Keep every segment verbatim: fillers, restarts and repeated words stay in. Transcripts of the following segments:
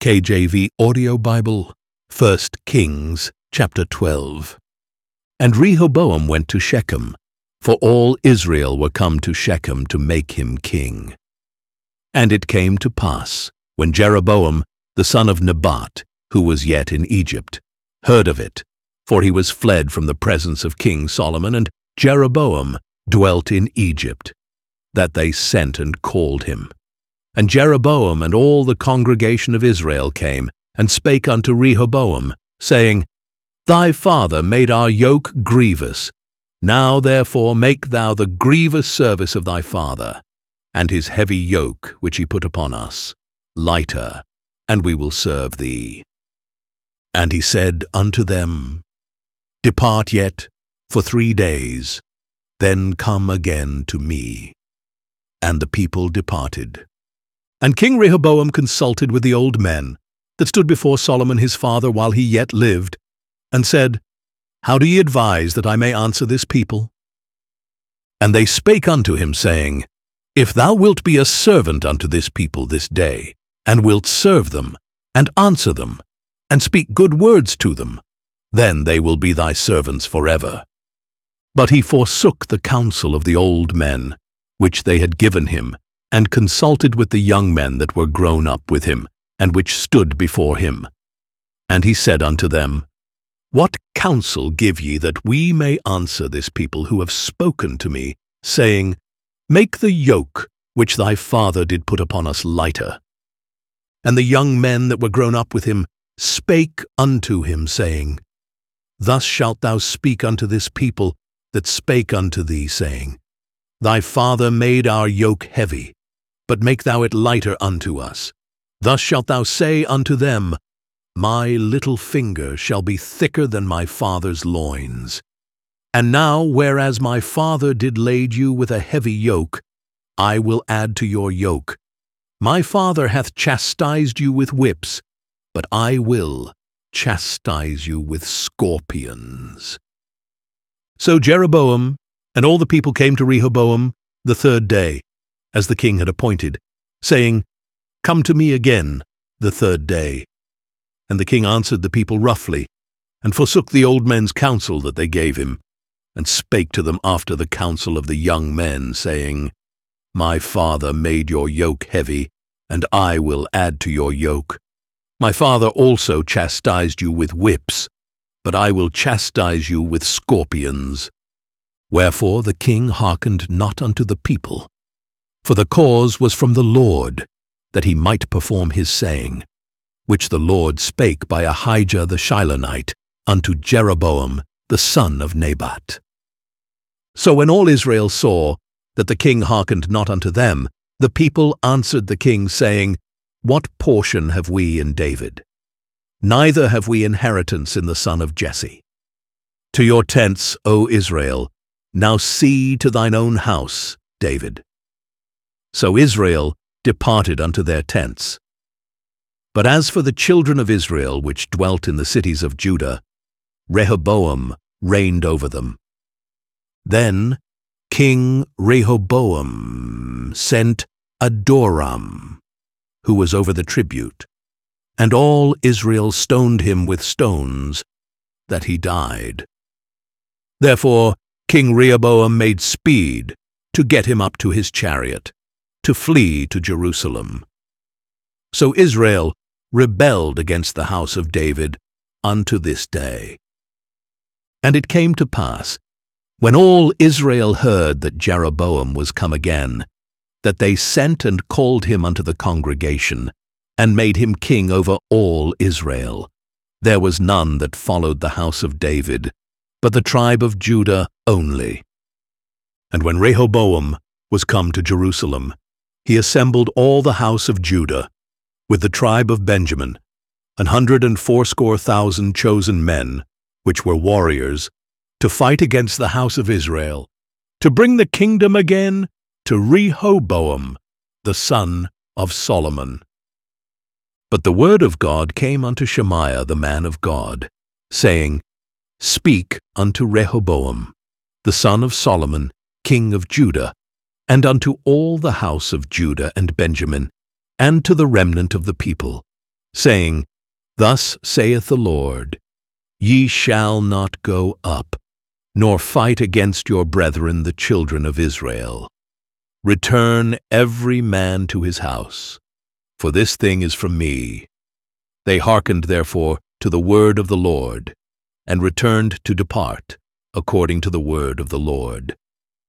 K J V Audio Bible, First Kings, chapter twelve. And Rehoboam went to Shechem, for all Israel were come to Shechem to make him king. And it came to pass, when Jeroboam, the son of Nebat, who was yet in Egypt, heard of it, for he was fled from the presence of King Solomon, and Jeroboam dwelt in Egypt, that they sent and called him. And Jeroboam and all the congregation of Israel came, and spake unto Rehoboam, saying, Thy father made our yoke grievous. Now therefore make thou the grievous service of thy father, and his heavy yoke which he put upon us, lighter, and we will serve thee. And he said unto them, Depart yet for three days, then come again to me. And the people departed. And King Rehoboam consulted with the old men that stood before Solomon his father while he yet lived, and said, How do ye advise that I may answer this people? And they spake unto him, saying, If thou wilt be a servant unto this people this day, and wilt serve them, and answer them, and speak good words to them, then they will be thy servants forever. But he forsook the counsel of the old men, which they had given him, and consulted with the young men that were grown up with him, and which stood before him. And he said unto them, What counsel give ye that we may answer this people who have spoken to me, saying, Make the yoke which thy father did put upon us lighter? And the young men that were grown up with him spake unto him, saying, Thus shalt thou speak unto this people that spake unto thee, saying, Thy father made our yoke heavy, but make thou it lighter unto us. Thus shalt thou say unto them, My little finger shall be thicker than my father's loins. And now, whereas my father did lade you with a heavy yoke, I will add to your yoke. My father hath chastised you with whips, but I will chastise you with scorpions. So Jeroboam and all the people came to Rehoboam the third day, as the king had appointed, saying, Come to me again the third day. And the king answered the people roughly, and forsook the old men's counsel that they gave him, and spake to them after the counsel of the young men, saying, My father made your yoke heavy, and I will add to your yoke. My father also chastised you with whips, but I will chastise you with scorpions. Wherefore the king hearkened not unto the people, for the cause was from the Lord, that he might perform his saying, which the Lord spake by Ahijah the Shilonite unto Jeroboam the son of Nebat. So when all Israel saw that the king hearkened not unto them, the people answered the king, saying, What portion have we in David? Neither have we inheritance in the son of Jesse. To your tents, O Israel, now see to thine own house, David. So Israel departed unto their tents. But as for the children of Israel which dwelt in the cities of Judah, Rehoboam reigned over them. Then King Rehoboam sent Adoram, who was over the tribute, and all Israel stoned him with stones, that he died. Therefore King Rehoboam made speed to get him up to his chariot, to flee to Jerusalem. So Israel rebelled against the house of David unto this day. And it came to pass, when all Israel heard that Jeroboam was come again, that they sent and called him unto the congregation, and made him king over all Israel. There was none that followed the house of David, but the tribe of Judah only. And when Rehoboam was come to Jerusalem, he assembled all the house of Judah, with the tribe of Benjamin, an hundred and fourscore thousand chosen men, which were warriors, to fight against the house of Israel, to bring the kingdom again to Rehoboam, the son of Solomon. But the word of God came unto Shemaiah the man of God, saying, Speak unto Rehoboam, the son of Solomon, king of Judah, and unto all the house of Judah and Benjamin, and to the remnant of the people, saying, Thus saith the Lord, Ye shall not go up, nor fight against your brethren the children of Israel. Return every man to his house, for this thing is from me. They hearkened therefore to the word of the Lord, and returned to depart, according to the word of the Lord.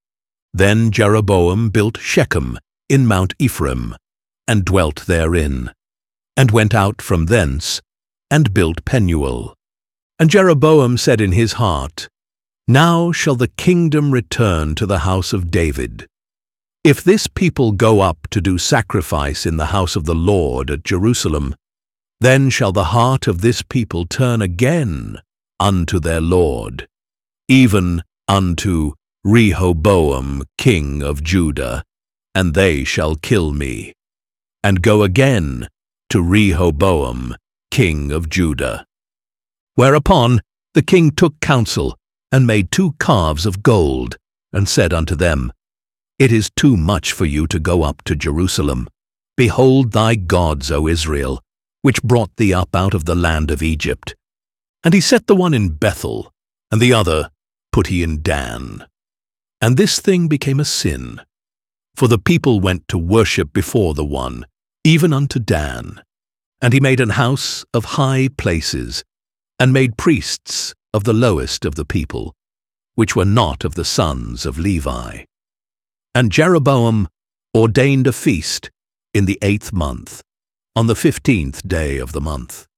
Then Jeroboam built Shechem in Mount Ephraim, and dwelt therein, and went out from thence, and built Penuel. And Jeroboam said in his heart, Now shall the kingdom return to the house of David. If this people go up to do sacrifice in the house of the Lord at Jerusalem, then shall the heart of this people turn again unto their Lord, even unto Rehoboam king of Judah, and they shall kill me, and go again to Rehoboam king of Judah. Whereupon the king took counsel, and made two calves of gold, and said unto them, It is too much for you to go up to Jerusalem. Behold thy gods, O Israel, which brought thee up out of the land of Egypt. And he set the one in Bethel, and the other put he in Dan. And this thing became a sin, for the people went to worship before the one, even unto Dan. And he made an house of high places, and made priests of the lowest of the people, which were not of the sons of Levi. And Jeroboam ordained a feast in the eighth month, on the fifteenth day of the month,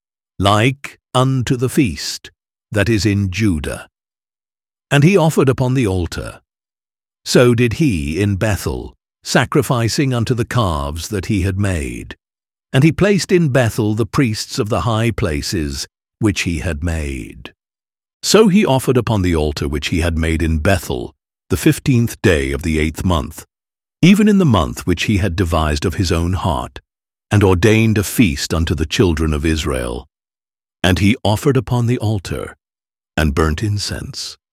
like unto the feast that is in Judah. And he offered upon the altar. So did he in Bethel, sacrificing unto the calves that he had made. And he placed in Bethel the priests of the high places which he had made. So he offered upon the altar which he had made in Bethel, the fifteenth day of the eighth month, even in the month which he had devised of his own heart, and ordained a feast unto the children of Israel. And he offered upon the altar, and burnt incense,